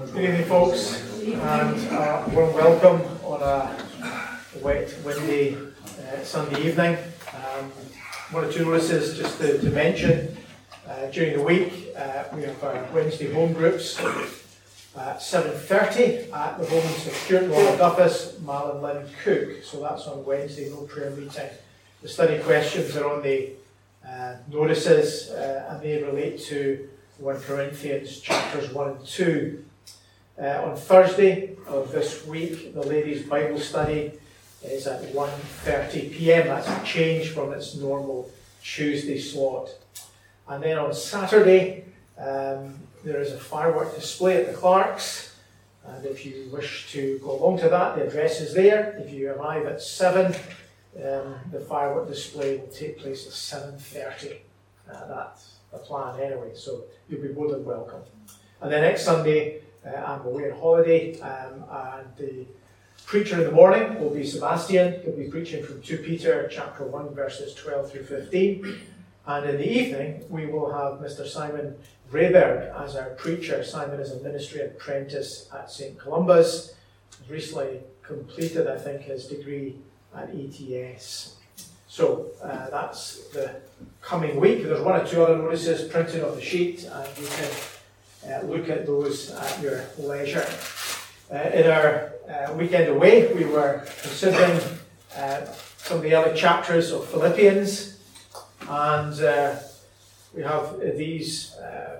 Good evening, folks, and warm welcome on a wet, windy Sunday evening. One or two notices just to mention. During the week, we have our Wednesday home groups at 7:30 at the homes of Stuart Law Duffus, Malin Lynn Cook. So that's on Wednesday, no prayer meeting. The study questions are on the notices, and they relate to 1 Corinthians chapters 1 and 2. On Thursday of this week, the ladies' Bible study is at 1:30 p.m. That's a change from its normal Tuesday slot. And then on Saturday, there is a firework display at the Clarks. And if you wish to go along to that, the address is there. If you arrive at 7, the firework display will take place at 7:30. That's the plan anyway, so you'll be more than welcome. And then next Sunday, I'm away on holiday, and the preacher in the morning will be Sebastian. He'll be preaching from 2 Peter chapter 1, verses 12 through 15. And in the evening, we will have Mr. Simon Rayberg as our preacher. Simon is a ministry apprentice at St. Columba's. He's recently completed, I think, his degree at ETS. So that's the coming week. There's one or two other notices printed on the sheet, and you can look at those at your leisure. In our weekend away, we were considering some of the early chapters of Philippians, and we have these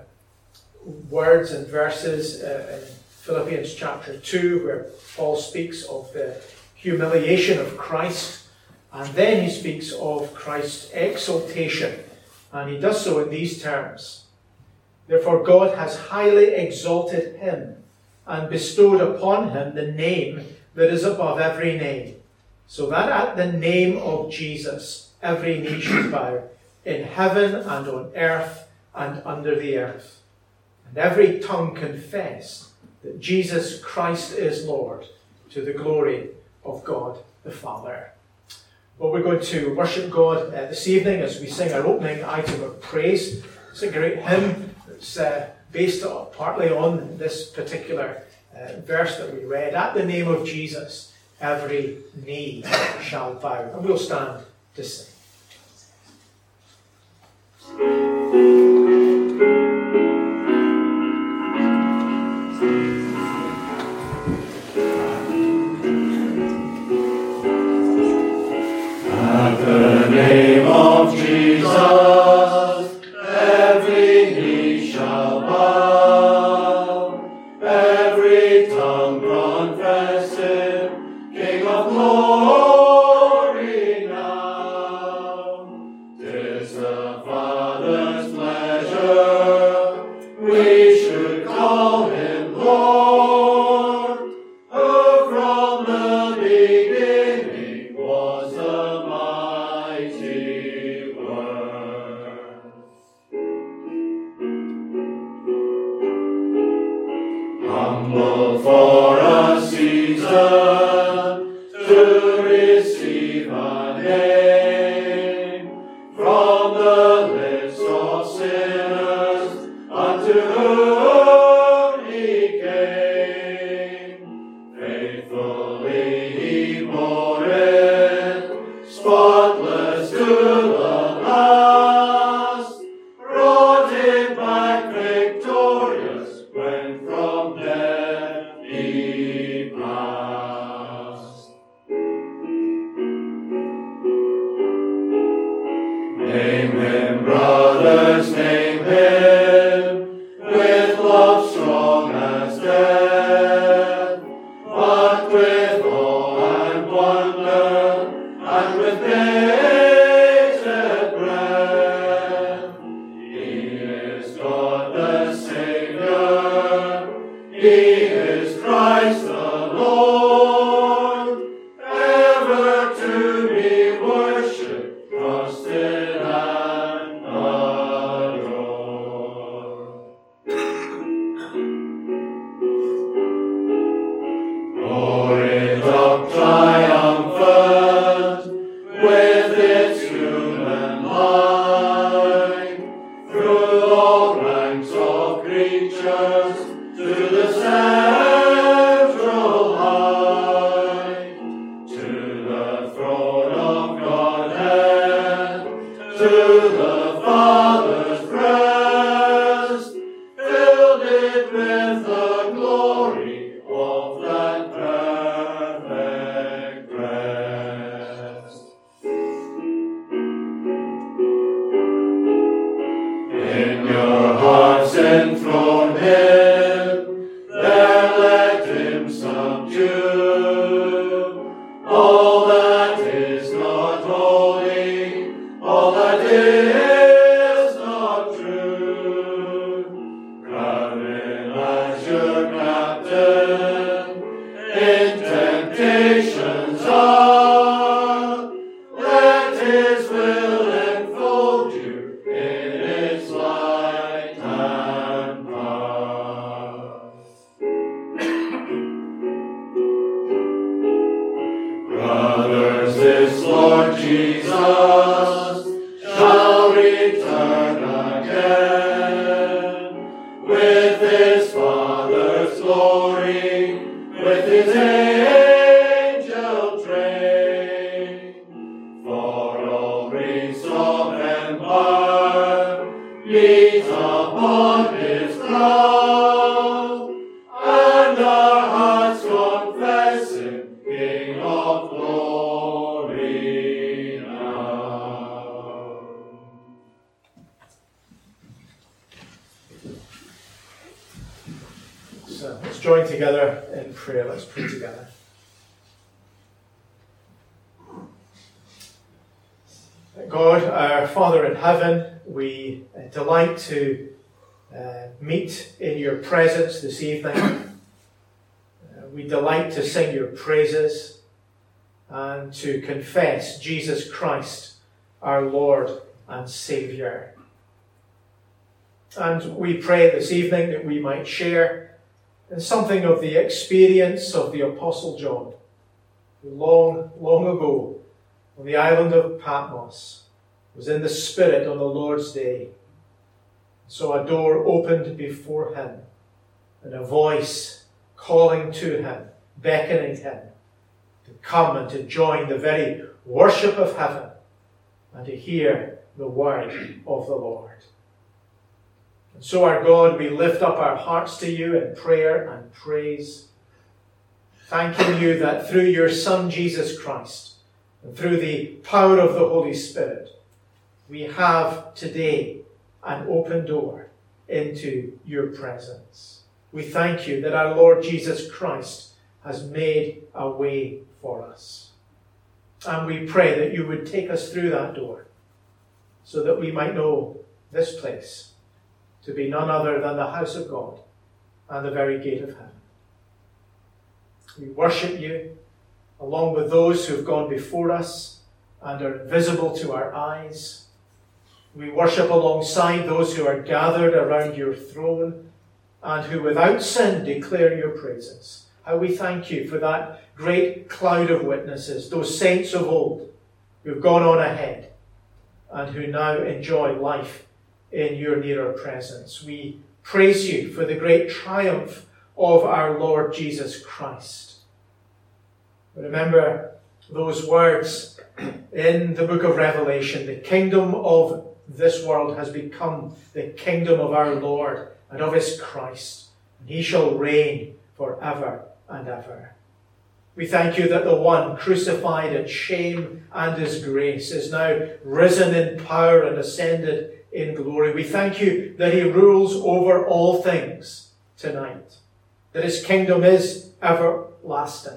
words and verses in Philippians chapter 2, where Paul speaks of the humiliation of Christ. And then he speaks of Christ's exaltation, and he does so in these terms. Therefore God has highly exalted him and bestowed upon him the name that is above every name, so that at the name of Jesus every knee should bow, in heaven and on earth and under the earth, and every tongue confess that Jesus Christ is Lord, to the glory of God the Father. Well, we're going to worship God this evening as we sing our opening item of praise. It's a great hymn that's based partly on this particular verse that we read. At the name of Jesus, every knee shall bow. And we'll stand to sing. The name of Jesus, every knee shall bow, every tongue confess him, King of glory now. 'Tis the Father's pleasure we should call him Lord, who from the beginning was the humble for a season to receive a name from the lips of sinners unto whom he came. Faithfully he bore it, spotless to the last, brought him back victorious when from death he passed. Name him, brothers, name him, with love strong as death, but with awe and wonder, and with bated breath. He is God the Savior, he is Christ the Lord, ever to be worshipped, trusted, and adored. O'er it up triumphant, with its human line, through all ranks of creatures, to the glory of that perfect rest. In your hearts enthroned Him, there let Him subdue all that is not holy, all that is not true. Crown Him as your captain in temptation's hour. Let His will enfold you in its light and power. Brothers, this Lord Jesus shall return again with His Father's glory, with His angel train. For all reigns of empire meet upon His throne, and our hearts confess Him King of glory now. So let's join together in prayer. Let's pray together. God, our Father in heaven, we delight to meet in your presence this evening. We delight to sing your praises and to confess Jesus Christ, our Lord and Saviour. And we pray this evening that we might share in something of the experience of the Apostle John, who long, long ago on the island of Patmos was in the Spirit on the Lord's day. So a door opened before him and a voice calling to him, beckoning him to come and to join the very worship of heaven and to hear the word of the Lord. And so, our God, we lift up our hearts to you in prayer and praise, thanking you that through your Son, Jesus Christ, and through the power of the Holy Spirit, we have today an open door into your presence. We thank you that our Lord Jesus Christ has made a way for us. And we pray that you would take us through that door so that we might know this place to be none other than the house of God and the very gate of heaven. We worship you along with those who have gone before us and are invisible to our eyes. We worship alongside those who are gathered around your throne and who without sin declare your praises. How we thank you for that great cloud of witnesses, those saints of old who've gone on ahead and who now enjoy life in your nearer presence. We praise you for the great triumph of our Lord Jesus Christ. Remember those words in the book of Revelation: the kingdom of this world has become the kingdom of our Lord and of his Christ, and he shall reign forever and ever. We thank you that the one crucified in shame and disgrace is now risen in power and ascended in glory. We thank you that he rules over all things tonight, that his kingdom is everlasting.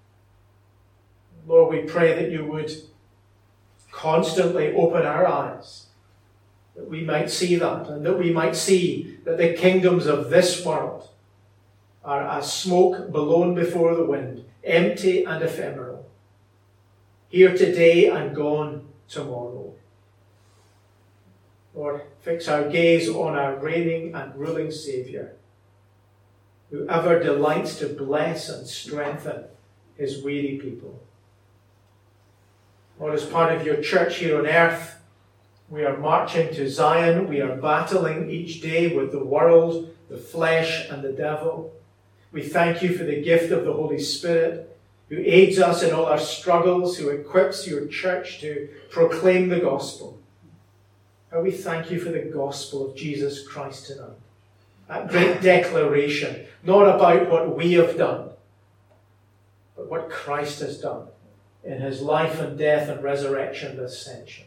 Lord, we pray that you would constantly open our eyes, that we might see that, and that we might see that the kingdoms of this world are as smoke blown before the wind, empty and ephemeral, here today and gone tomorrow. Lord, fix our gaze on our reigning and ruling Saviour, who ever delights to bless and strengthen his weary people. Lord, as part of your church here on earth, we are marching to Zion. We are battling each day with the world, the flesh, and the devil. We thank you for the gift of the Holy Spirit, who aids us in all our struggles, who equips your church to proclaim the gospel. And we thank you for the gospel of Jesus Christ tonight. that great declaration, not about what we have done, but what Christ has done in his life and death and resurrection and ascension.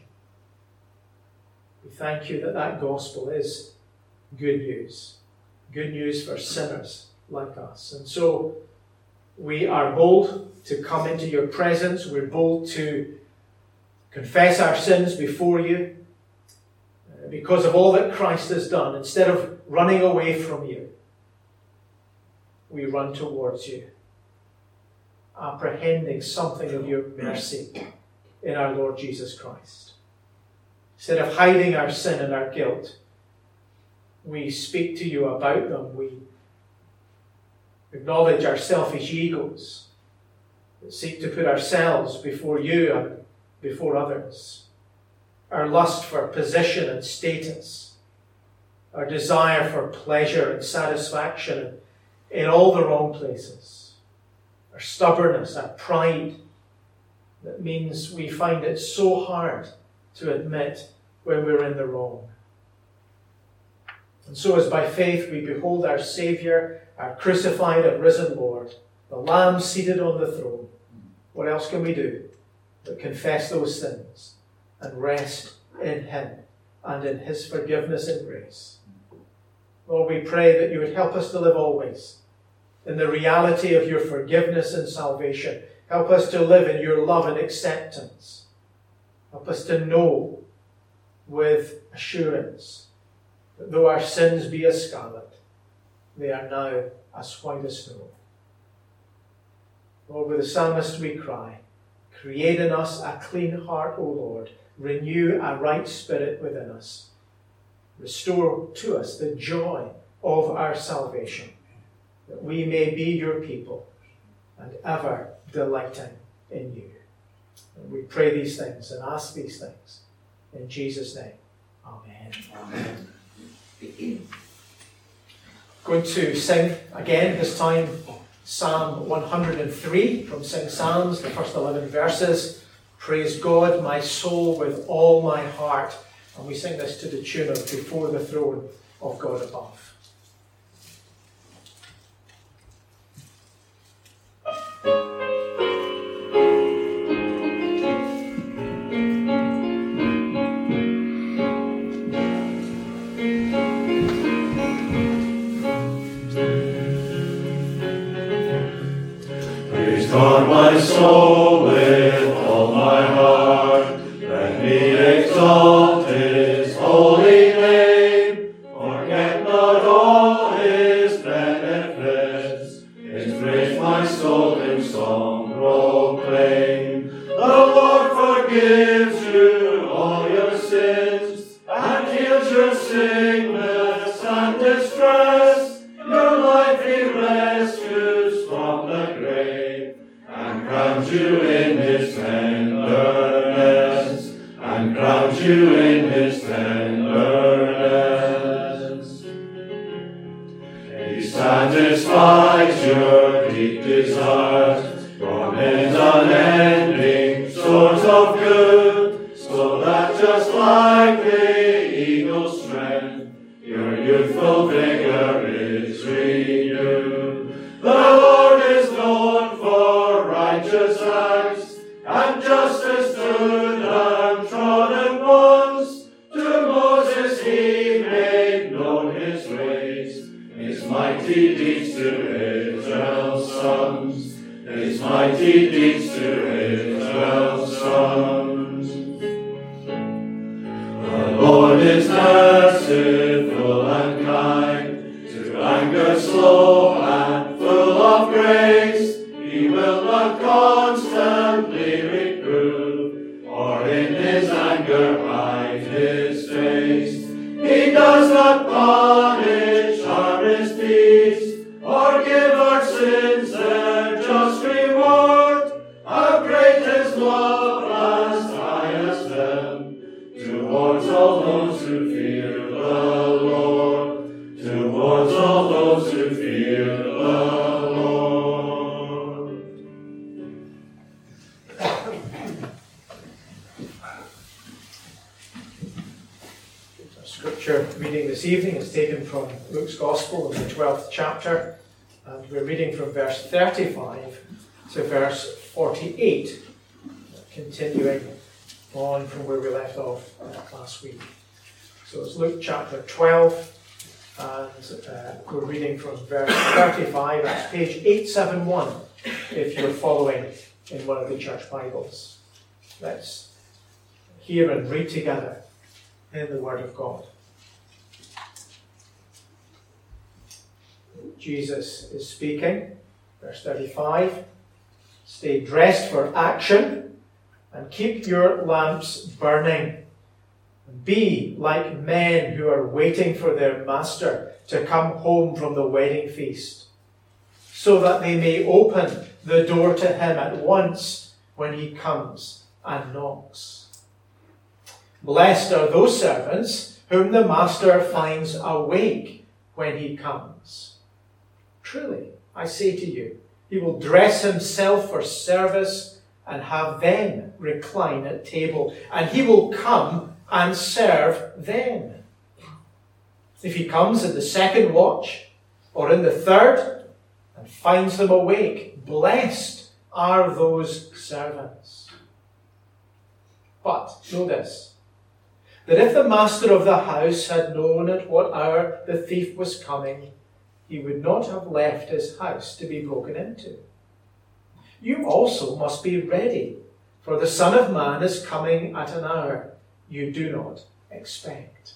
We thank you that that gospel is good news for sinners like us. And so we are bold to come into your presence. We're bold to confess our sins before you because of all that Christ has done. Instead of running away from you, we run towards you, apprehending something of your mercy in our Lord Jesus Christ. Instead of hiding our sin and our guilt, we speak to you about them. We acknowledge our selfish egos that seek to put ourselves before you and before others. Our lust for position and status, our desire for pleasure and satisfaction in all the wrong places, our stubbornness, our pride, that means we find it so hard to admit when we're in the wrong. And so as by faith we behold our Saviour, our crucified and risen Lord, the Lamb seated on the throne, what else can we do but confess those sins and rest in him and in his forgiveness and grace? Lord, we pray that you would help us to live always in the reality of your forgiveness and salvation. Help us to live in your love and acceptance. Help us to know with assurance that though our sins be as scarlet, they are now as white as snow. Lord, with the psalmist we cry, create in us a clean heart, O Lord. Renew a right spirit within us. Restore to us the joy of our salvation, that we may be your people and ever delighting in you. And we pray these things and ask these things in Jesus' name. Amen. Amen. Going to sing again, this time Psalm 103 from Sing Psalms, the first 11 verses. Praise God, my soul, with all my heart. And we sing this to the tune of Before the Throne of God Above. God, my soul, with all my heart, let me exalt his holy name. Forget not all his benefits, his praise my soul in song proclaim. The Lord forgives you all your sins, and heals your sickness and distress. Your life he rescues from the grave, and crowns you in his tenderness, and crowns you in his tenderness. He satisfies your deep desires from his unending source of good, so that just like the eagle's strength, your youthful vigor is renewed. The Lord is known for righteous acts, and justice to downtrodden ones. To Moses he made known his ways, his mighty deeds to Israel's sons, his mighty deeds to Israel's sons. The Lord is merciful and kind, to anger slow and full of grace. He will not constantly reprove, or in his anger hide his face. He does not punish our misdeeds, or give our sins their just reward. How reading this evening is taken from Luke's Gospel in the 12th chapter, and we're reading from verse 35 to verse 48, continuing on from where we left off last week. So it's Luke chapter 12, and we're reading from verse 35. That's page 871 if you're following in one of the church Bibles. Let's hear and read together in the Word of God. Jesus is speaking. Verse 35. Stay dressed for action and keep your lamps burning. Be like men who are waiting for their master to come home from the wedding feast, so that they may open the door to him at once when he comes and knocks. Blessed are those servants whom the master finds awake when he comes. Truly, I say to you, he will dress himself for service and have them recline at table, and he will come and serve them. If he comes in the second watch or in the third and finds them awake, blessed are those servants. But know this, that if the master of the house had known at what hour the thief was coming, he would not have left his house to be broken into. You also must be ready, for the Son of Man is coming at an hour you do not expect.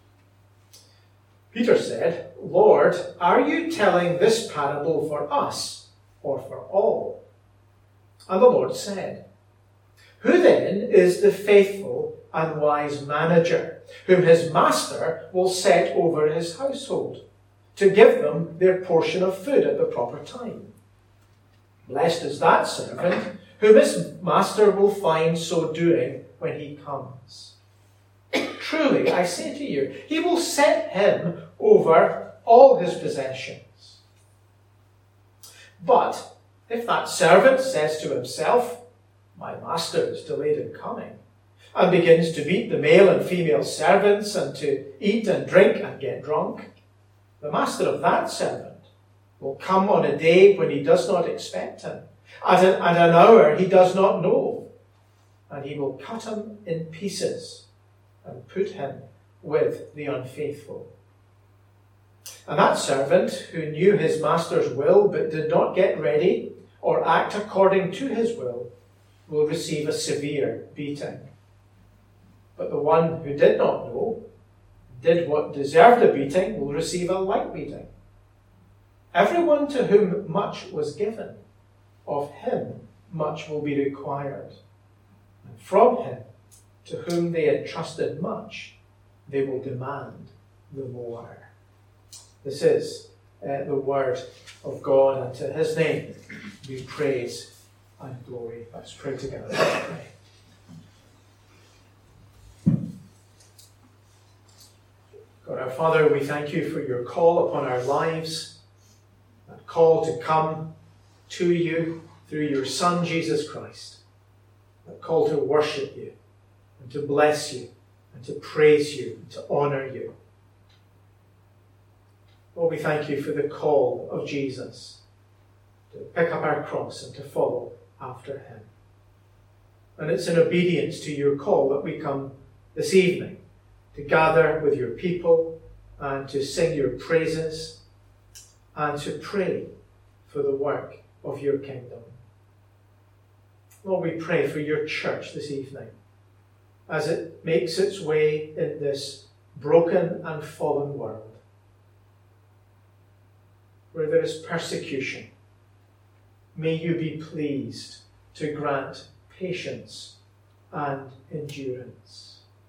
Peter said, Lord, are you telling this parable for us or for all? And the Lord said, Who then is the faithful and wise manager, whom his master will set over his household, to give them their portion of food at the proper time? Blessed is that servant whom his master will find so doing when he comes. Truly, I say to you, he will set him over all his possessions. But if that servant says to himself, My master is delayed in coming, and begins to beat the male and female servants and to eat and drink and get drunk, the master of that servant will come on a day when he does not expect him, at an hour he does not know, and he will cut him in pieces and put him with the unfaithful. And that servant who knew his master's will but did not get ready or act according to his will receive a severe beating. But the one who did not know, did what deserved a beating, will receive a light beating. Everyone to whom much was given, of him much will be required. And from him to whom they had trusted much, they will demand the more. This is the word of God, and to his name be praise and glory. Let's pray together. Let's pray. God our Father, we thank you for your call upon our lives, that call to come to you through your Son, Jesus Christ, that call to worship you and to bless you and to praise you and to honour you. Lord, we thank you for the call of Jesus to pick up our cross and to follow after him. And it's in obedience to your call that we come this evening to gather with your people and to sing your praises and to pray for the work of your kingdom. Lord, we pray for your church this evening as it makes its way in this broken and fallen world, where there is persecution. May you be pleased to grant patience and endurance.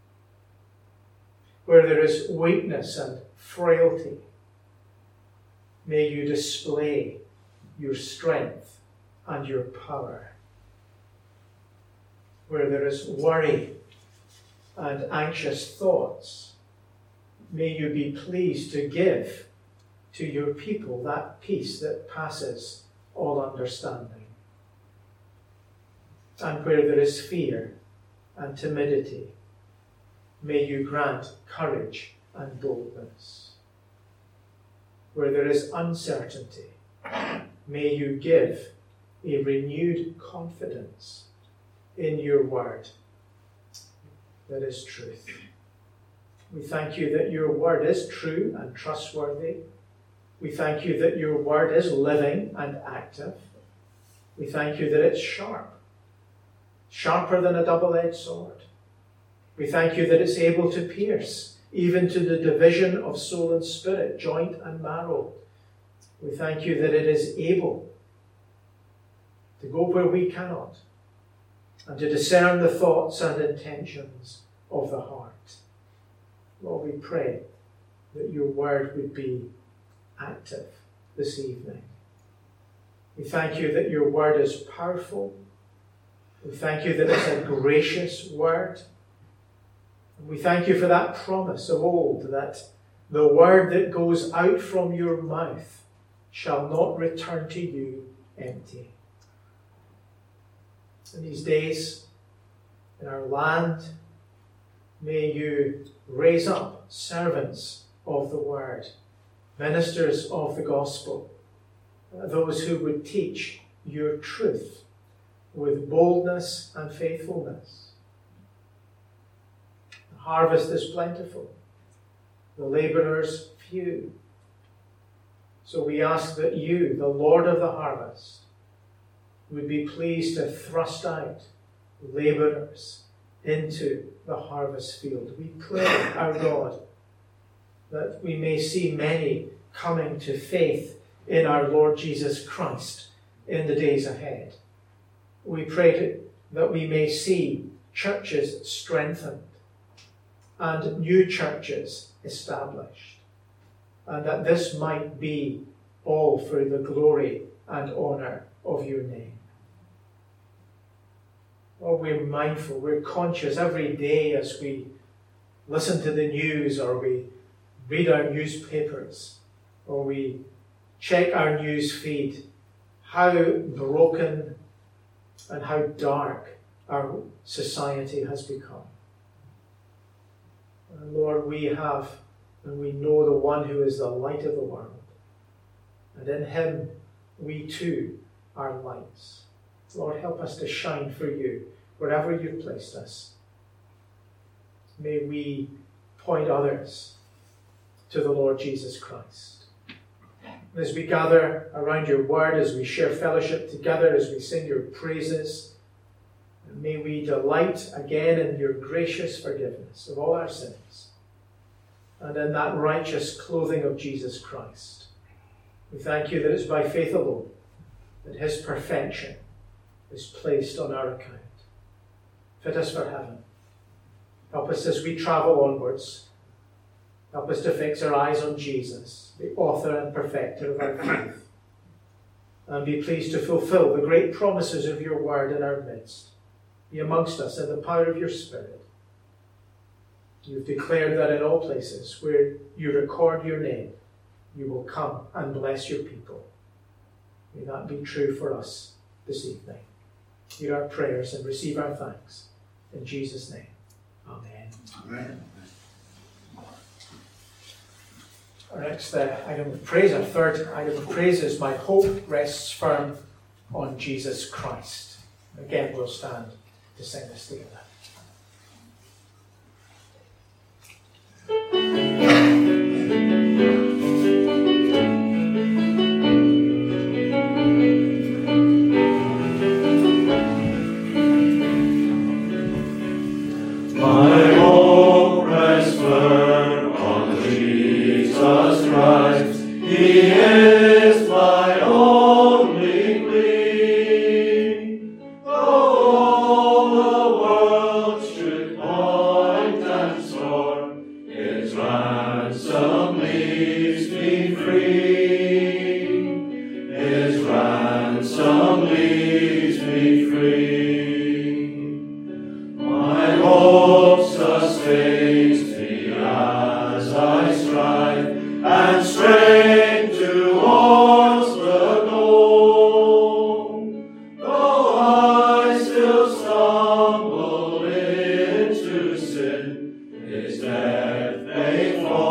Where there is weakness and frailty, may you display your strength and your power. Where there is worry and anxious thoughts, may you be pleased to give to your people that peace that passes all understanding. And where there is fear and timidity, may you grant courage and boldness. Where there is uncertainty, may you give a renewed confidence in your word that is truth. We thank you that your word is true and trustworthy. We thank you that your word is living and active. We thank you that it's sharp, sharper than a double-edged sword. We thank you that it's able to pierce even to the division of soul and spirit, joint and marrow. We thank you that it is able to go where we cannot and to discern the thoughts and intentions of the heart. Lord, we pray that your word would be active this evening. We thank you that your word is powerful. We thank you that it's a gracious word. And we thank you for that promise of old that the word that goes out from your mouth shall not return to you empty. In these days, in our land, may you raise up servants of the word, ministers of the gospel, those who would teach your truth with boldness and faithfulness. The harvest is plentiful, the labourers few. So we ask that you, the Lord of the harvest, would be pleased to thrust out labourers into the harvest field. We pray, our God, that we may see many coming to faith in our Lord Jesus Christ in the days ahead. We pray that we may see churches strengthened and new churches established, and that this might be all for the glory and honour of your name. Oh, we're mindful, we're conscious every day as we listen to the news or we read our newspapers or we check our news feed, how broken and how dark our society has become. And Lord, we have and we know the one who is the light of the world. And in him we too are lights. Lord, help us to shine for you wherever you've placed us. May we point others to the Lord Jesus Christ. As we gather around your word, as we share fellowship together, as we sing your praises, may we delight again in your gracious forgiveness of all our sins and in that righteous clothing of Jesus Christ. We thank you that it's by faith alone that his perfection is placed on our account. Fit us for heaven. Help us as we travel onwards. Help us to fix our eyes on Jesus, the author and perfecter of our faith, and be pleased to fulfill the great promises of your word in our midst. Be amongst us in the power of your Spirit. You've declared that in all places where you record your name, you will come and bless your people. May that be true for us this evening. Hear our prayers and receive our thanks. In Jesus' name, amen. Amen. Our next item of praise, our third item of praise is my hope rests firm on Jesus Christ. Again, we'll stand to sing this together. My hope rests firm on Jesus Christ. He is my only plea. Though all the world should point and scorn, his ransom leaves me free. His ransom leaves me free. My hope sustains me as I strive and strain towards the goal. Though I still stumble into sin, his death may fall.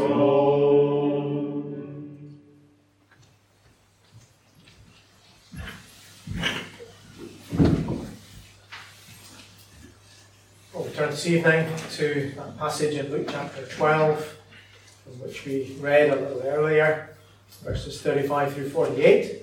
throne. Well, we turn this evening to that passage in Luke chapter 12, from which we read a little earlier, verses 35 through 48.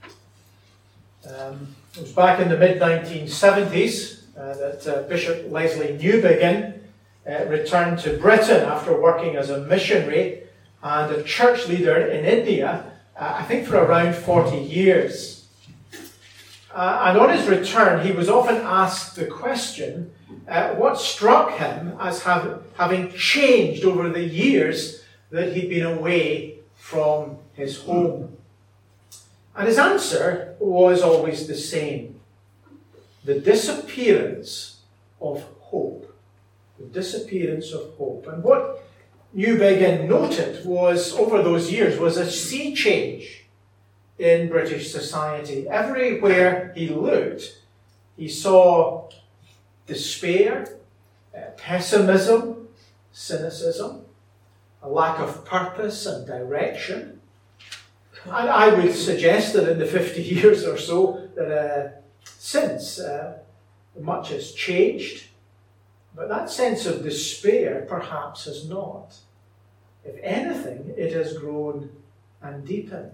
It was back in the mid-1970s that Bishop Leslie Newbigin returned to Britain after working as a missionary and a church leader in India, I think for around 40 years. And on his return, he was often asked the question, what struck him as having changed over the years that he'd been away from his home. And his answer was always the same: the disappearance of hope. The disappearance of hope. And what Newbigin noted was, over those years, was a sea change in British society. Everywhere he looked, he saw despair, pessimism, cynicism, a lack of purpose and direction. And I would suggest that in the 50 years or so that since much has changed, but that sense of despair perhaps has not. If anything, it has grown and deepened.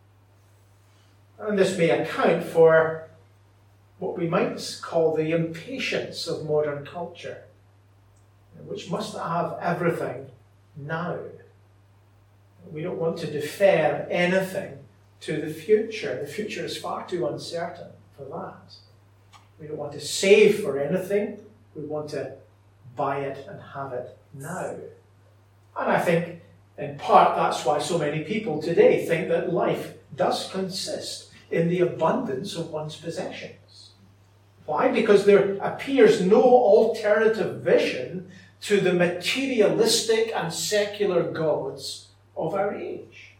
And this may account for what we might call the impatience of modern culture, which must have everything now. We don't want to defer anything to the future. The future is far too uncertain for that. We don't want to save for anything. We want to buy it and have it now. And I think, in part, that's why so many people today think that life does consist in the abundance of one's possessions. Why? Because there appears no alternative vision to the materialistic and secular gods of our age.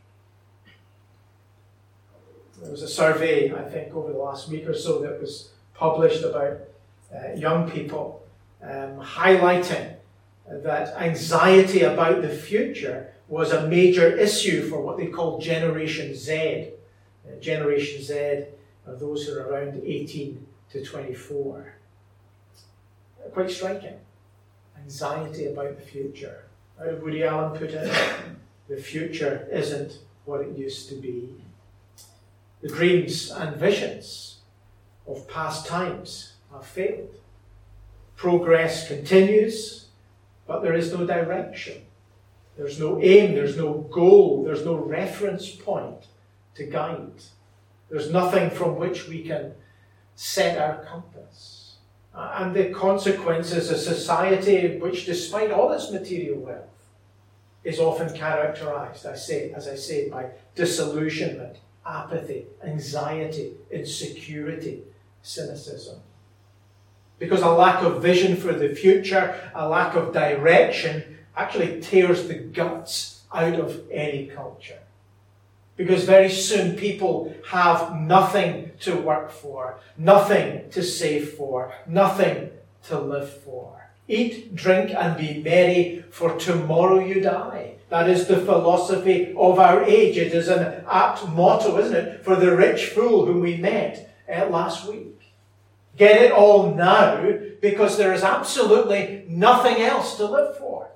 There was a survey, I think, over the last week or so that was published about young people, highlighting that anxiety about the future was a major issue for what they call Generation Z. Generation Z are those who are around 18 to 24. Quite striking. Anxiety about the future. How did Woody Allen put it? The future isn't what it used to be. The dreams and visions of past times have failed. Progress continues, but there is no direction. There's no aim, there's no goal, there's no reference point to guide. There's nothing from which we can set our compass. And the consequence is a society which, despite all its material wealth, is often characterized, as I say, by disillusionment, apathy, anxiety, insecurity, cynicism. Because a lack of vision for the future, a lack of direction, actually tears the guts out of any culture. Because very soon people have nothing to work for, nothing to save for, nothing to live for. Eat, drink, and be merry, for tomorrow you die. That is the philosophy of our age. It is an apt motto, isn't it, for the rich fool whom we met last week. Get it all now, because there is absolutely nothing else to live for.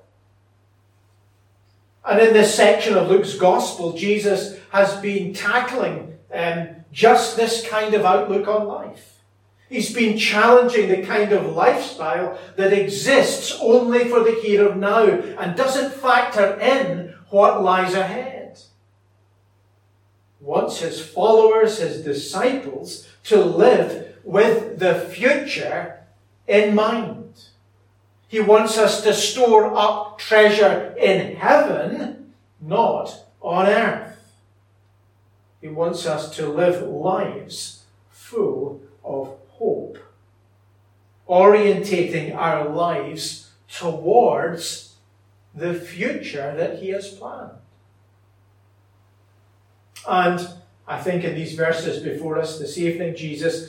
And in this section of Luke's Gospel, Jesus has been tackling just this kind of outlook on life. He's been challenging the kind of lifestyle that exists only for the here and now and doesn't factor in what lies ahead. Wants his followers, his disciples, to live with the future in mind. He wants us to store up treasure in heaven, not on earth. He wants us to live lives full of hope, orientating our lives towards the future that he has planned. And I think in these verses before us this evening, Jesus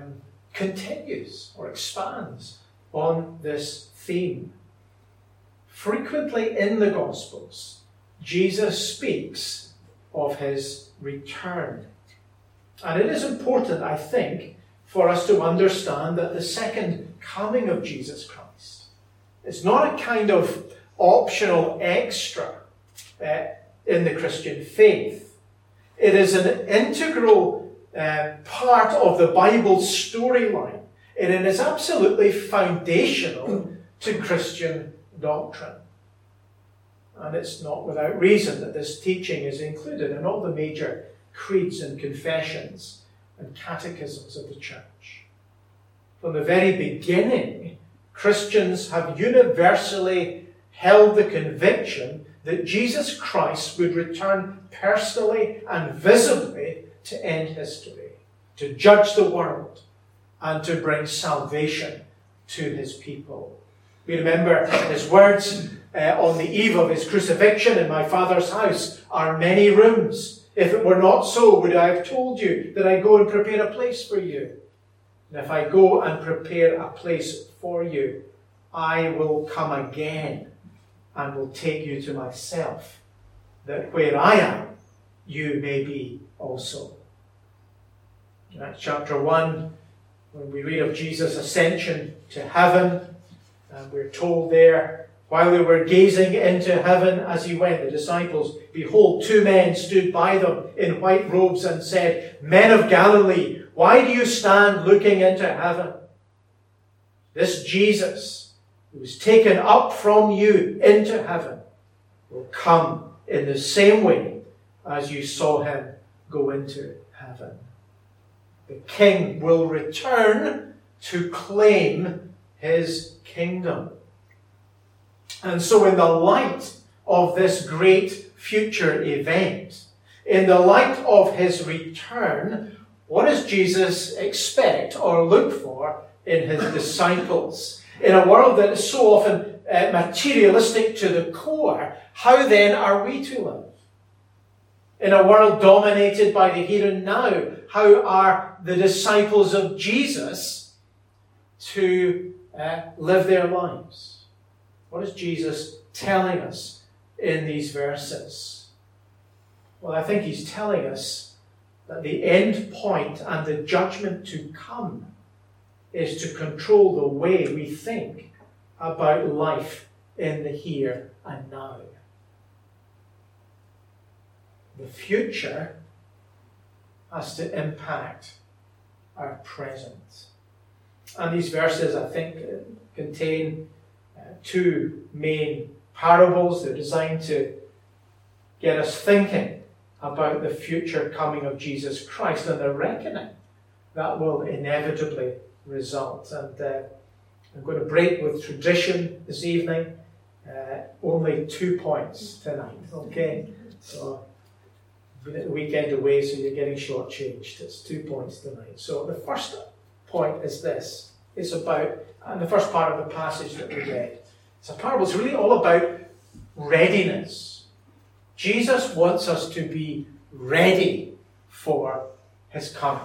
continues or expands on this theme. frequently in the Gospels, Jesus speaks of his return. And it is important, I think, for us to understand that the second coming of Jesus Christ is not a kind of optional extra in the Christian faith. It is an integral part of the Bible's storyline, and it is absolutely foundational to Christian doctrine. And it's not without reason that this teaching is included in all the major creeds and confessions and catechisms of the church. From the very beginning, Christians have universally held the conviction that Jesus Christ would return personally and visibly to end history, to judge the world, and to bring salvation to his people. We remember his words on the eve of his crucifixion, "In my Father's house are many rooms. If it were not so, would I have told you that I go and prepare a place for you? And if I go and prepare a place for you, I will come again and will take you to myself, that where I am, you may be also." In Acts chapter 1, when we read of Jesus' ascension to heaven, and we're told there, while they were gazing into heaven as he went, the disciples, behold, two men stood by them in white robes and said, "Men of Galilee, why do you stand looking into heaven? This Jesus, who was taken up from you into heaven, will come in the same way as you saw him go into heaven." The King will return to claim his kingdom. And so in the light of this great future event, in the light of his return, what does Jesus expect or look for in his disciples? In a world that is so often materialistic to the core, how then are we to live? In a world dominated by the here and now, how are the disciples of Jesus to live their lives? What is Jesus telling us in these verses? Well, I think he's telling us that the end point and the judgment to come is to control the way we think about life in the here and now. The future has to impact our present. And these verses, I think, contain two main parables. They're designed to get us thinking about the future coming of Jesus Christ and the reckoning that will inevitably result. And I'm going to break with tradition this evening. Only 2 points tonight, okay? So, you've been at the weekend away, so you're getting shortchanged. It's 2 points tonight. So the first point is this. It's about, and the first part of the passage that we read, it's a parable. It's really all about readiness. Jesus wants us to be ready for his coming.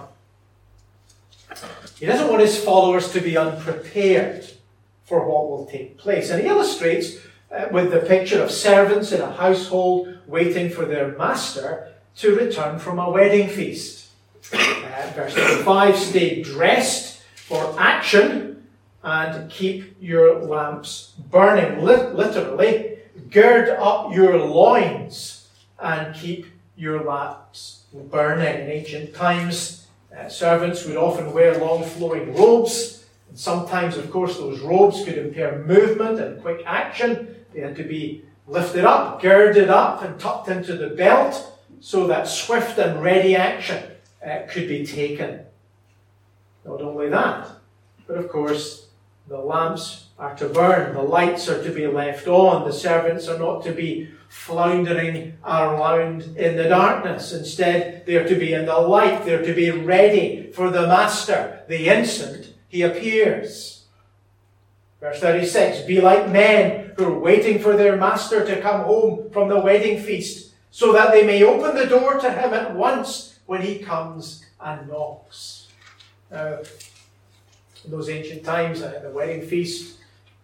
He doesn't want his followers to be unprepared for what will take place. And he illustrates with the picture of servants in a household waiting for their master to return from a wedding feast. Verse 5, stay dressed for action and keep your lamps burning. Literally, gird up your loins and keep your lamps burning. In ancient times, servants would often wear long flowing robes. And sometimes, of course, those robes could impair movement and quick action. They had to be lifted up, girded up, and tucked into the belt so that swift and ready action could be taken. Not only that, but of course, the lamps are to burn, the lights are to be left on, the servants are not to be floundering around in the darkness. Instead, they are to be in the light, they are to be ready for the master the instant he appears. Verse 36, be like men who are waiting for their master to come home from the wedding feast, so that they may open the door to him at once when he comes and knocks. Now, in those ancient times, the wedding feast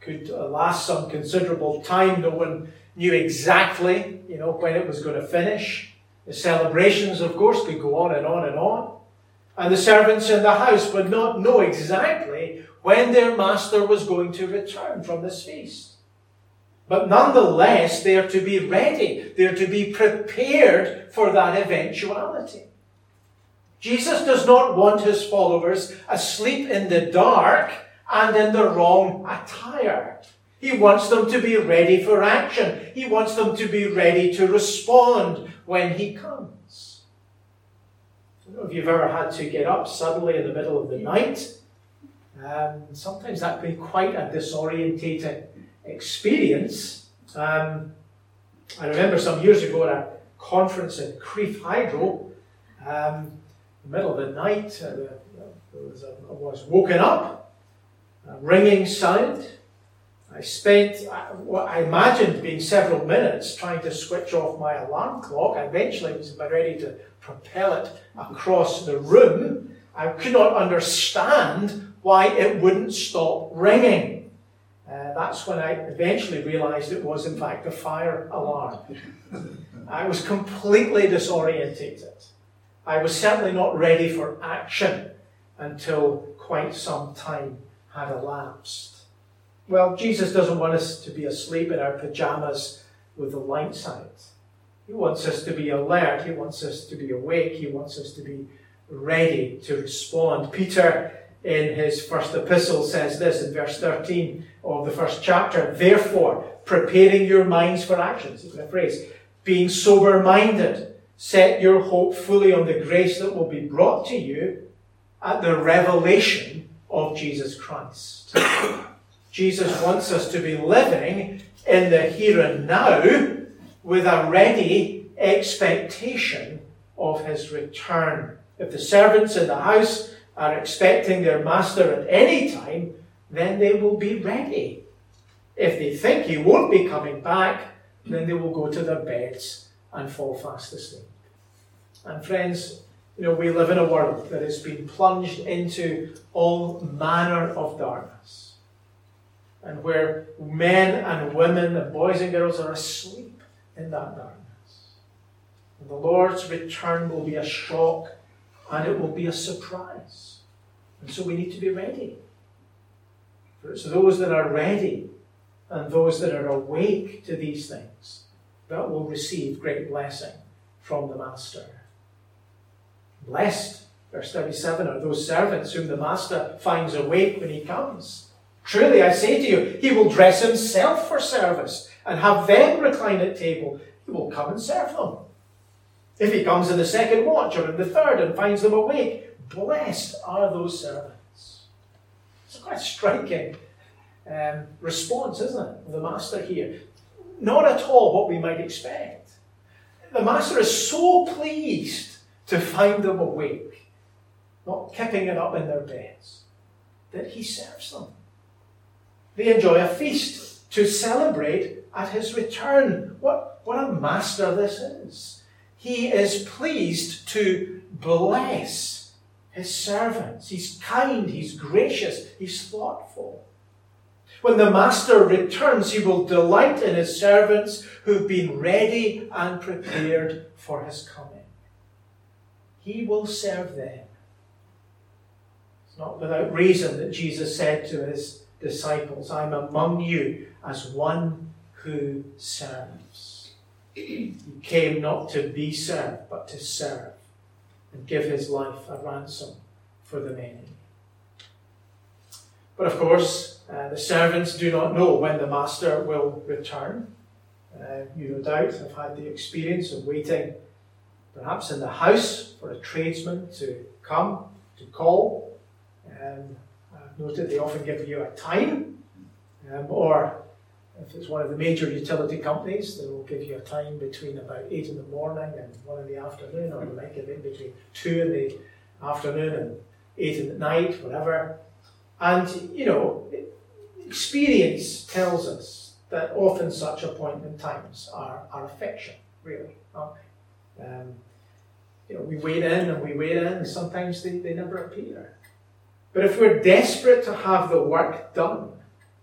could last some considerable time. No one knew exactly, when it was going to finish. The celebrations, of course, could go on and on and on. And the servants in the house would not know exactly when their master was going to return from this feast. But nonetheless, they are to be ready. They are to be prepared for that eventuality. Jesus does not want his followers asleep in the dark and in the wrong attire. He wants them to be ready for action. He wants them to be ready to respond when he comes. I don't know if you've ever had to get up suddenly in the middle of the night. Sometimes that can be quite a disorientating experience. I remember some years ago at a conference in Crieff Hydro, in the middle of the night, I was woken up, a ringing sound. I spent what I imagined being several minutes trying to switch off my alarm clock. I eventually was about ready to propel it across the room. I could not understand why it wouldn't stop ringing. That's when I eventually realized it was, in fact, a fire alarm. I was completely disorientated. I was certainly not ready for action until quite some time had elapsed. Well, Jesus doesn't want us to be asleep in our pajamas with the lights out. He wants us to be alert. He wants us to be awake. He wants us to be ready to respond. Peter, in his first epistle, says this in verse 13 of the first chapter. Therefore, preparing your minds for action. This is a phrase. Being sober-minded, set your hope fully on the grace that will be brought to you at the revelation of Jesus Christ. Jesus wants us to be living in the here and now with a ready expectation of his return. If the servants in the house are expecting their master at any time, then they will be ready. If they think he won't be coming back, then they will go to their beds and fall fast asleep. And friends, we live in a world that has been plunged into all manner of darkness, and where men and women and boys and girls are asleep in that darkness. And the Lord's return will be a shock, and it will be a surprise. And so we need to be ready. For it's those that are ready and those that are awake to these things that will receive great blessing from the Master. Blessed, verse 37, are those servants whom the Master finds awake when he comes. Truly, I say to you, he will dress himself for service and have them recline at table. He will come and serve them. If he comes in the second watch or in the third and finds them awake, blessed are those servants. It's a quite striking response, isn't it, of the Master here? Not at all what we might expect. The Master is so pleased to find them awake, not keeping it up in their beds, that he serves them. They enjoy a feast to celebrate at his return. What a master this is. He is pleased to bless his servants. He's kind, he's gracious, he's thoughtful. When the master returns, he will delight in his servants who've been ready and prepared for his coming. He will serve them. It's not without reason that Jesus said to his disciples, I'm among you as one who serves. He came not to be served, but to serve and give his life a ransom for the many. But of course, the servants do not know when the master will return. You no doubt have had the experience of waiting perhaps in the house for a tradesman to come, to call. I've noted they often give you a time, or if it's one of the major utility companies, they will give you a time between about 8 in the morning and 1 in the afternoon, or like it between 2 in the afternoon and 8 in the night, whatever. And, experience tells us that often such appointment times are a fiction, really, aren't they? We wait in and we wait in, and sometimes they never appear. But if we're desperate to have the work done,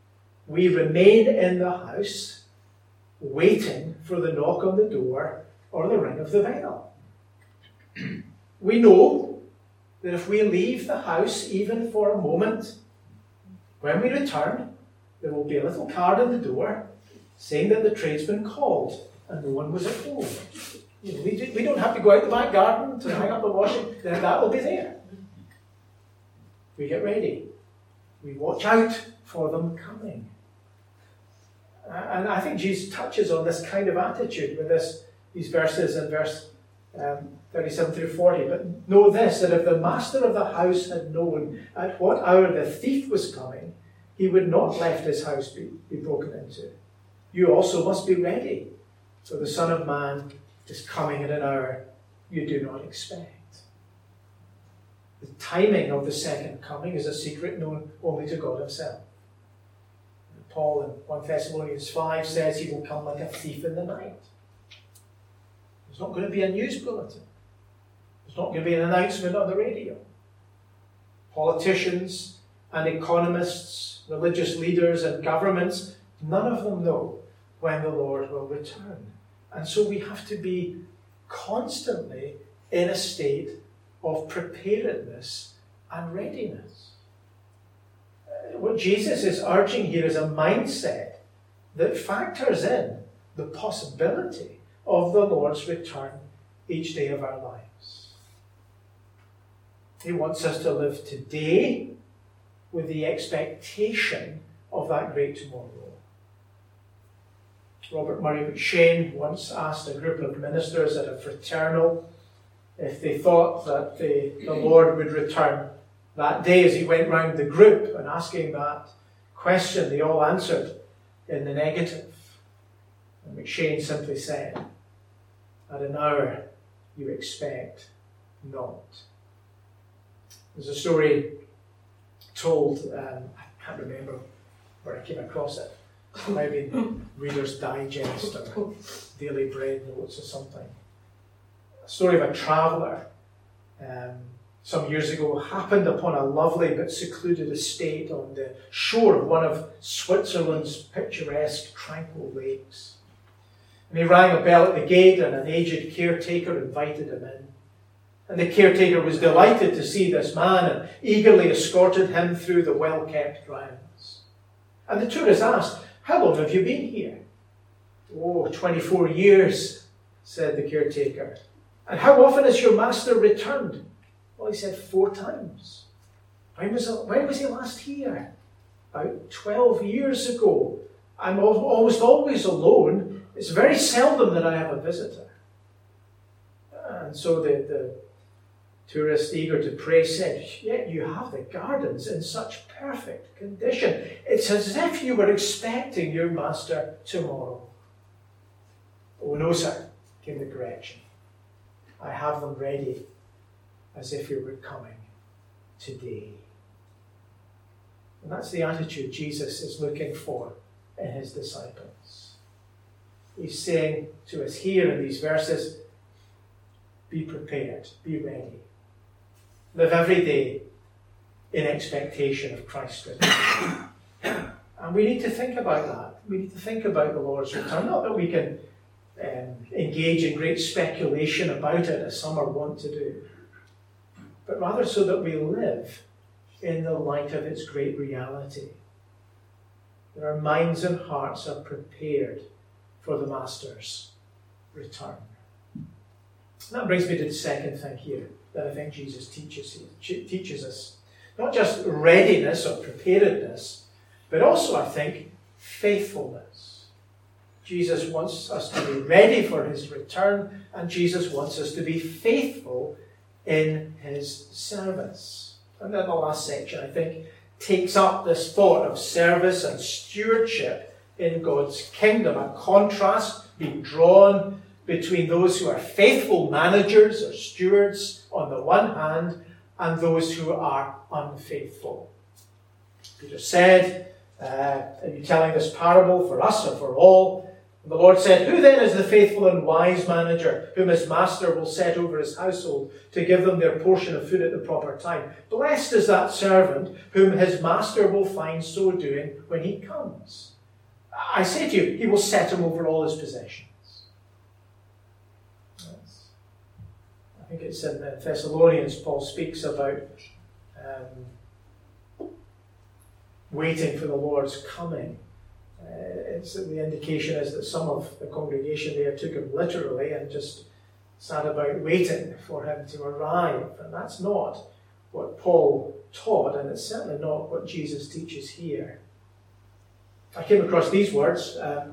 we remain in the house, waiting for the knock on the door or the ring of the bell. We know that if we leave the house even for a moment, when we return, there will be a little card on the door saying that the tradesman called and no one was at home. We don't have to go out the back garden to hang up the washing, then that will be there. We get ready. We watch out for them coming. And I think Jesus touches on this kind of attitude with these verses in verse 37 through 40. But know this, that if the master of the house had known at what hour the thief was coming, he would not let his house be broken into. You also must be ready, for the Son of Man is coming at an hour you do not expect. The timing of the second coming is a secret known only to God himself. Paul in 1 Thessalonians 5 says he will come like a thief in the night. There's not going to be a news bulletin. There's not going to be an announcement on the radio. Politicians and economists, religious leaders and governments, none of them know when the Lord will return. And so we have to be constantly in a state of preparedness and readiness. What Jesus is urging here is a mindset that factors in the possibility of the Lord's return each day of our lives. He wants us to live today with the expectation of that great tomorrow. Robert Murray McCheyne once asked a group of ministers at a fraternal if they thought that the Lord would return that day. As he went round the group and asking that question, they all answered in the negative. And McCheyne simply said, at an hour you expect not. There's a story told, I can't remember where I came across it. Maybe Reader's Digest or Daily Bread Notes or something. A story of a traveller some years ago happened upon a lovely but secluded estate on the shore of one of Switzerland's picturesque tranquil lakes. And he rang a bell at the gate and an aged caretaker invited him in. And the caretaker was delighted to see this man and eagerly escorted him through the well-kept grounds. And the tourist asked, "How long have you been here?" "Oh, 24 years, said the caretaker. "And how often has your master returned?" Well, he said 4 times. When was he last here? About 12 years ago. I'm almost always alone. It's very seldom that I have a visitor. And so the tourist, eager to pray, said, "Yet you have the gardens in such perfect condition. It's as if you were expecting your master tomorrow." "Oh no, sir," came the correction. "I have them ready as if you were coming today." And that's the attitude Jesus is looking for in his disciples. He's saying to us here in these verses, be prepared, be ready. Live every day in expectation of Christ's return. And we need to think about that. We need to think about the Lord's return. Not that we can engage in great speculation about it, as some are wont to do, but rather so that we live in the light of its great reality. That our minds and hearts are prepared for the Master's return. That brings me to the second thing here that I think Jesus teaches us. Not just readiness or preparedness, but also, I think, faithfulness. Jesus wants us to be ready for his return, and Jesus wants us to be faithful in his service. And then the last section, I think, takes up this thought of service and stewardship in God's kingdom. A contrast being drawn between those who are faithful managers or stewards on the one hand and those who are unfaithful. Peter said, in telling this parable for us or for all, The Lord said, "Who then is the faithful and wise manager, whom his master will set over his household to give them their portion of food at the proper time? Blessed is that servant whom his master will find so doing when he comes. I say to you, he will set him over all his possessions." I think it's in Thessalonians, Paul speaks about waiting for the Lord's coming. The indication is that some of the congregation there took him literally and just sat about waiting for him to arrive. And that's not what Paul taught, and it's certainly not what Jesus teaches here. I came across these words, they're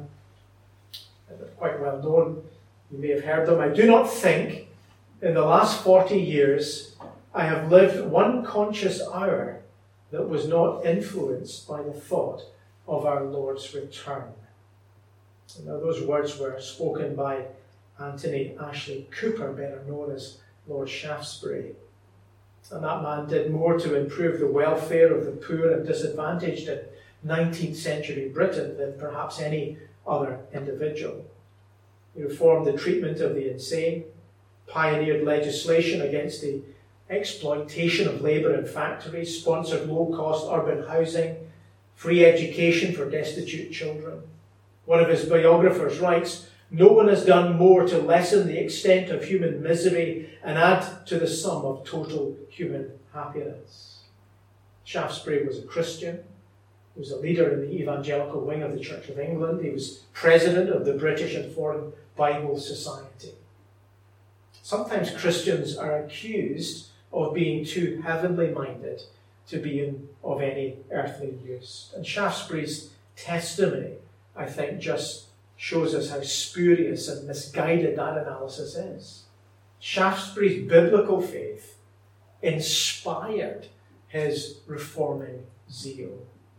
quite well known. You may have heard them. "I do not think in the last 40 years I have lived one conscious hour that was not influenced by the thought of our Lord's return." Now, those words were spoken by Anthony Ashley Cooper, better known as Lord Shaftesbury. And that man did more to improve the welfare of the poor and disadvantaged in 19th century Britain than perhaps any other individual. He reformed the treatment of the insane, pioneered legislation against the exploitation of labour in factories, sponsored low-cost urban housing, free education for destitute children. One of his biographers writes, "No one has done more to lessen the extent of human misery and add to the sum of total human happiness." Shaftesbury was a Christian. He was a leader in the evangelical wing of the Church of England. He was president of the British and Foreign Bible Society. Sometimes Christians are accused of being too heavenly minded to be of any earthly use. And Shaftesbury's testimony, I think, just shows us how spurious and misguided that analysis is. Shaftesbury's biblical faith inspired his reforming zeal.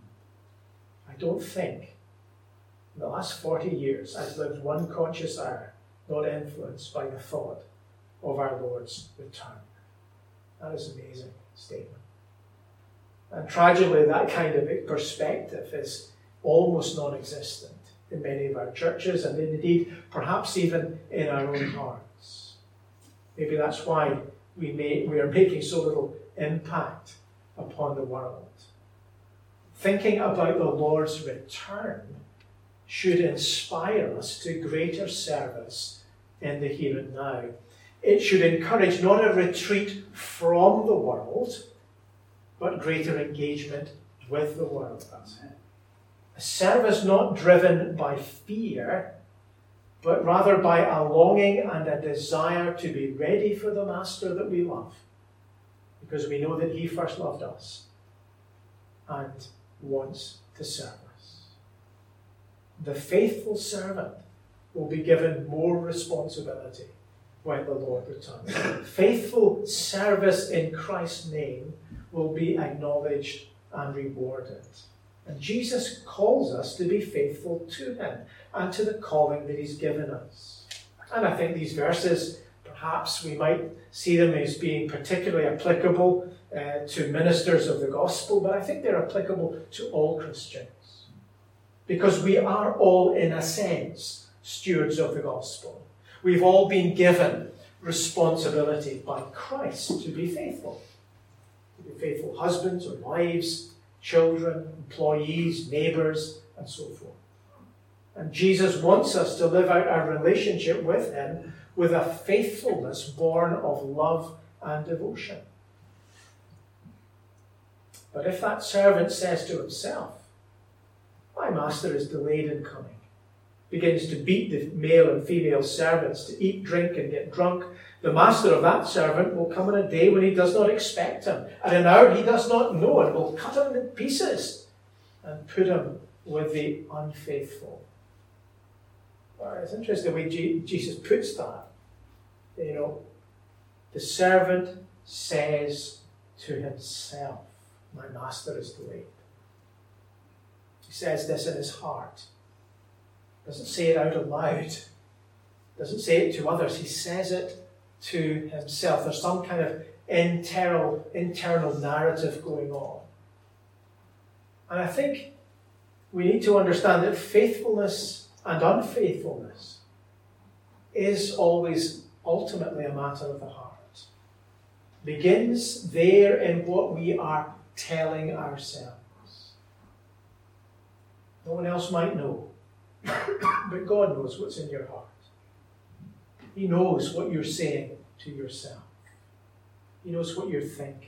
I don't think in the last 40 years I've lived one conscious hour not influenced by the thought of our Lord's return. That is an amazing statement. And tragically, that kind of perspective is almost non-existent in many of our churches, and indeed, perhaps even in our own hearts. Maybe that's why we are making so little impact upon the world. Thinking about the Lord's return should inspire us to greater service in the here and now. It should encourage not a retreat from the world, but greater engagement with the world. A service not driven by fear, but rather by a longing and a desire to be ready for the Master that we love, because we know that he first loved us and wants to serve us. The faithful servant will be given more responsibility when the Lord returns. Faithful service in Christ's name will be acknowledged and rewarded. And Jesus calls us to be faithful to him and to the calling that he's given us. And I think these verses, perhaps we might see them as being particularly applicable to ministers of the gospel, but I think they're applicable to all Christians. Because we are all, in a sense, stewards of the gospel. We've all been given responsibility by Christ to be faithful. To be faithful husbands or wives, children, employees, neighbours, and so forth. And Jesus wants us to live out our relationship with him with a faithfulness born of love and devotion. But if that servant says to himself, "My master is delayed in coming," begins to beat the male and female servants, to eat, drink, and get drunk, the master of that servant will come on a day when he does not expect him, at an hour he does not know, and will cut him in pieces and put him with the unfaithful. Well, it's interesting the way Jesus puts that. The servant says to himself, "My master is delayed." He says this in his heart. Doesn't say it out loud. Doesn't say it to others. He says it to himself. There's some kind of internal narrative going on. And I think we need to understand that faithfulness and unfaithfulness is always ultimately a matter of the heart. Begins there in what we are telling ourselves. No one else might know, but God knows what's in your heart. He knows what you're saying to yourself. He knows what you're thinking.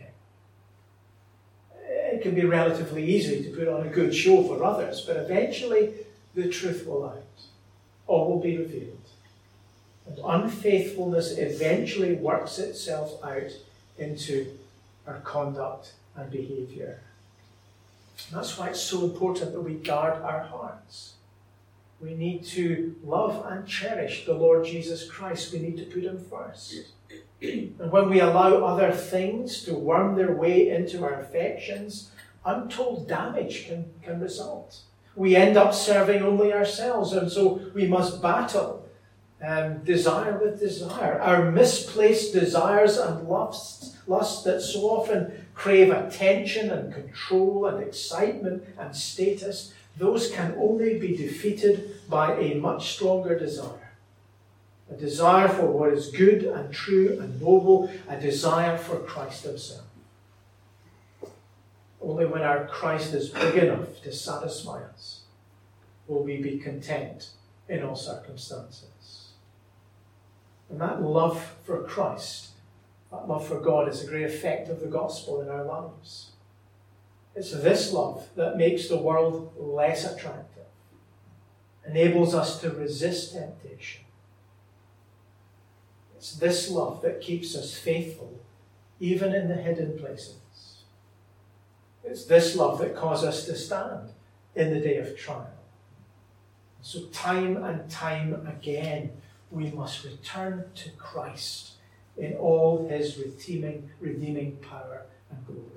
It can be relatively easy to put on a good show for others, but eventually the truth will out. All will be revealed. And unfaithfulness eventually works itself out into our conduct and behaviour. That's why it's so important that we guard our hearts. We need to love and cherish the Lord Jesus Christ. We need to put him first. And when we allow other things to worm their way into our affections, untold damage can result. We end up serving only ourselves, and so we must battle desire with desire. Our misplaced desires and lusts that so often crave attention and control and excitement and status, those can only be defeated by a much stronger desire. A desire for what is good and true and noble, a desire for Christ himself. Only when our Christ is big enough to satisfy us will we be content in all circumstances. And that love for Christ, that love for God, is a great effect of the gospel in our lives. It's this love that makes the world less attractive, enables us to resist temptation. It's this love that keeps us faithful, even in the hidden places. It's this love that causes us to stand in the day of trial. So time and time again, we must return to Christ in all his redeeming power and glory.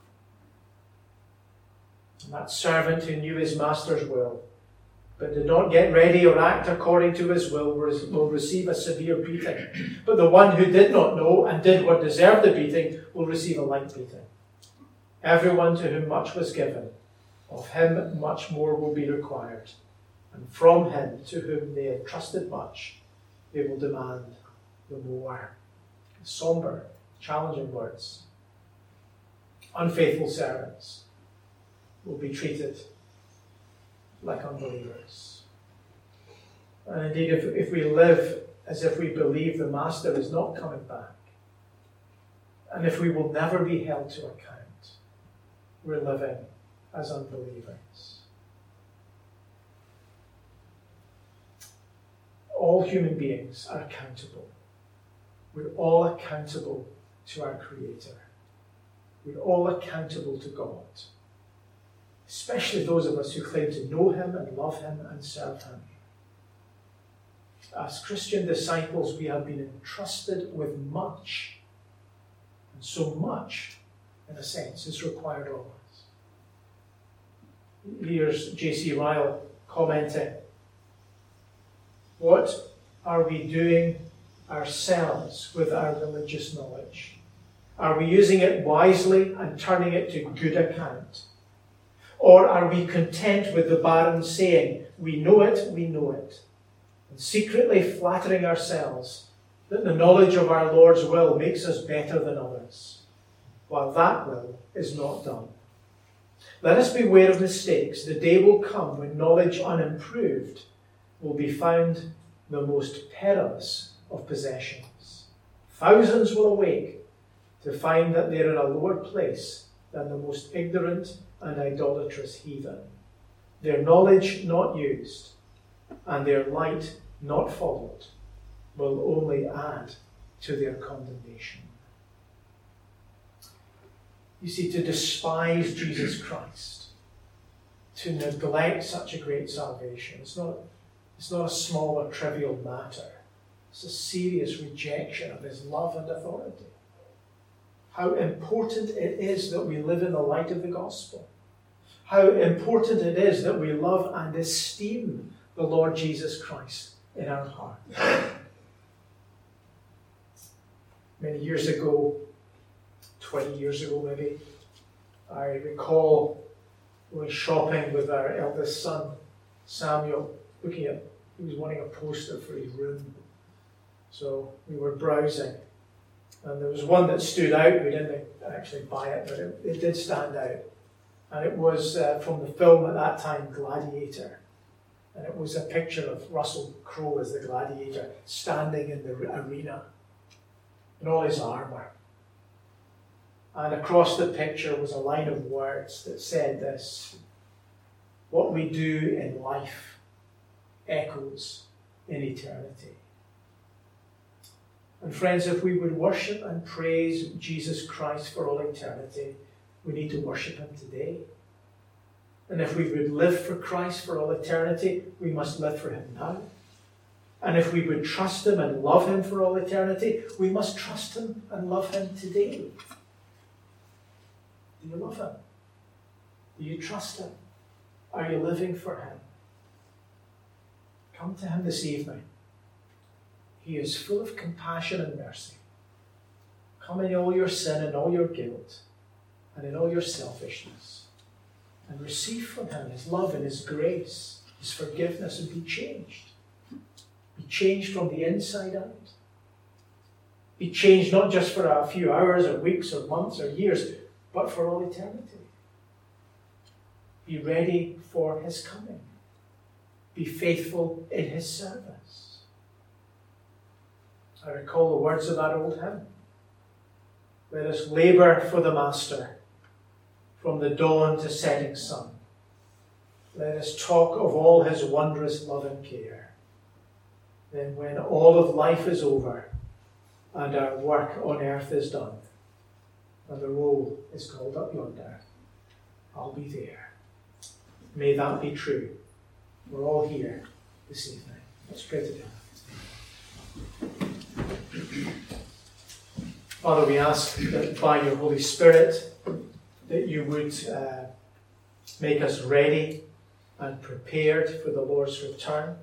And that servant who knew his master's will, but did not get ready or act according to his will receive a severe beating. But the one who did not know and did what deserved the beating will receive a light beating. Everyone to whom much was given, of him much more will be required. And from him to whom they have trusted much, they will demand the more. Somber, challenging words. Unfaithful servants will be treated like unbelievers. And indeed, if we live as if we believe the Master is not coming back, and if we will never be held to account, we're living as unbelievers. All human beings are accountable. We're all accountable to our Creator. We're all accountable to God. Especially those of us who claim to know him and love him and serve him. As Christian disciples, we have been entrusted with much. And so much, in a sense, is required of us. Here's J.C. Ryle commenting. What are we doing ourselves with our religious knowledge? Are we using it wisely and turning it to good account? Or are we content with the barren saying, we know it, and secretly flattering ourselves that the knowledge of our Lord's will makes us better than others, while that will is not done? Let us beware of mistakes. The day will come when knowledge unimproved will be found the most perilous of possessions. Thousands will awake to find that they are in a lower place than the most ignorant and idolatrous heathen. Their knowledge not used and their light not followed will only add to their condemnation. You see, to despise Jesus Christ, to neglect such a great salvation, it's not a small or trivial matter. It's a serious rejection of his love and authority. How important it is that we live in the light of the gospel. How important it is that we love and esteem the Lord Jesus Christ in our heart. Many years ago, 20 years ago maybe, I recall going shopping with our eldest son, Samuel, looking at He was wanting a poster for his room. So we were browsing. And there was one that stood out. We didn't actually buy it, but it did stand out. And it was from the film at that time, Gladiator. And it was a picture of Russell Crowe as the gladiator standing in the arena in all his armour. And across the picture was a line of words that said this: what we do in life echoes in eternity. And friends, if we would worship and praise Jesus Christ for all eternity, we need to worship him today. And if we would live for Christ for all eternity, we must live for him now. And if we would trust him and love him for all eternity, we must trust him and love him today. Do you love him? Do you trust him? Are you living for him? Come to him this evening. He is full of compassion and mercy. Come in all your sin and all your guilt and in all your selfishness, and receive from him his love and his grace, his forgiveness, and be changed. Be changed from the inside out. Be changed not just for a few hours or weeks or months or years, but for all eternity. Be ready for his coming. Be faithful in his service. I recall the words of that old hymn. Let us labour for the Master, from the dawn to setting sun. Let us talk of all his wondrous love and care. Then when all of life is over, and our work on earth is done, and the roll is called up yonder, I'll be there. May that be true. We're all here this evening. Let's pray together. Father, we ask that by your Holy Spirit that you would make us ready and prepared for the Lord's return.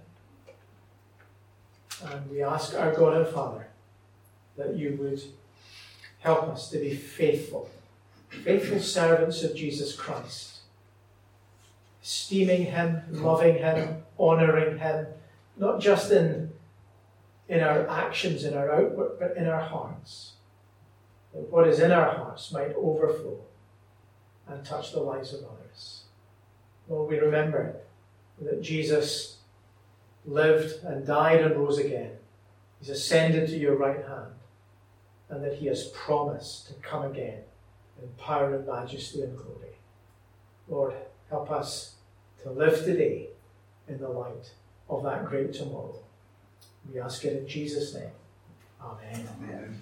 And we ask our God and Father that you would help us to be faithful servants of Jesus Christ, esteeming him, loving him, honouring him, not just in our actions, in our outward, but in our hearts. That what is in our hearts might overflow and touch the lives of others. Lord, we remember that Jesus lived and died and rose again. He's ascended to your right hand, and that he has promised to come again in power and majesty and glory. Lord, help us to live today in the light of that great tomorrow. We ask it in Jesus' name. Amen. Amen.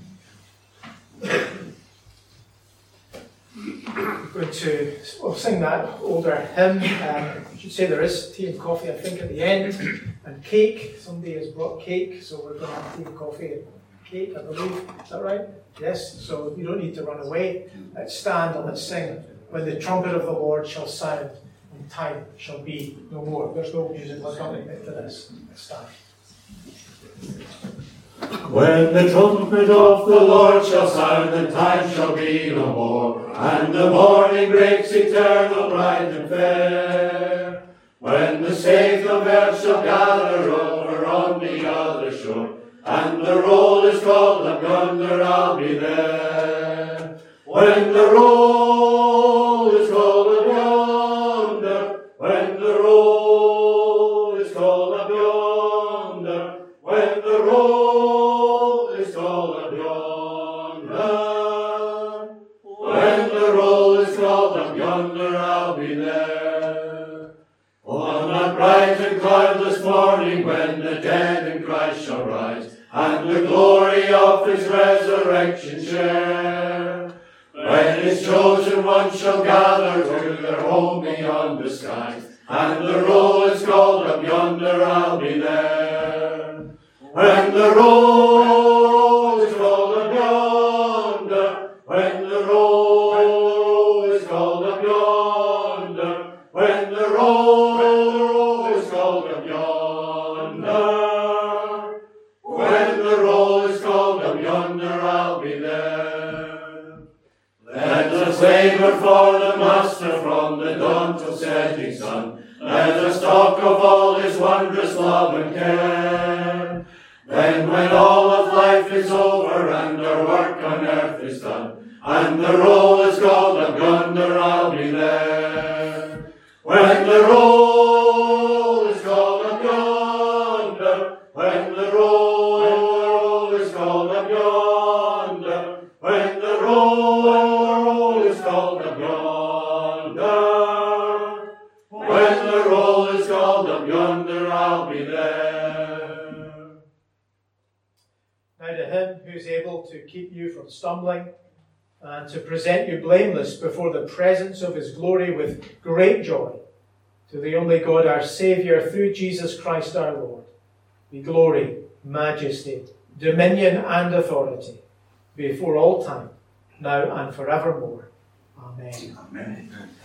We're going to sing that older hymn. I should say there is tea and coffee, I think, at the end, and cake. Somebody has brought cake, so we're going to have tea and coffee and cake, I believe. Is that right? Yes, so you don't need to run away. Let's stand and let's sing. When the trumpet of the Lord shall sound, and time shall be no more. There's no musical accompaniment to this. Let's stand. When the trumpet of the Lord shall sound, and time shall be no more, and the morning breaks eternal, bright and fair. When the saints of earth shall gather over on the other shore, and the roll is called up yonder, I'll be there. When the roll is called up yonder, when the roll is called up yonder, when the roll is called up yonder, when the roll is called up yonder, I'll be there. On that bright and cloudless morning, when the dead in Christ shall rise, and the glory of his resurrection share, when his chosen ones shall gather to their home beyond the skies, and the roll is called up yonder, I'll be there. When the roll is called up yonder, when the roll is called up yonder, when the roll is called up yonder, when the roll is called up yonder, I'll be there. Let us labour for the Master from the dawn till setting sun, Let us talk of all his wondrous love and care. Then when all of life is over and our work on earth is done, and the roll is called up yonder, I'll be there. When the roll is called up yonder, when the roll is called up yonder, when the roll is called up yonder, when the roll is called up yonder, I'll be there. Now to him who is able to keep you from stumbling and to present you blameless before the presence of his glory with great joy, to the only God our Saviour through Jesus Christ our Lord, be glory, majesty, dominion and authority before all time, now and forevermore. Amen. Amen.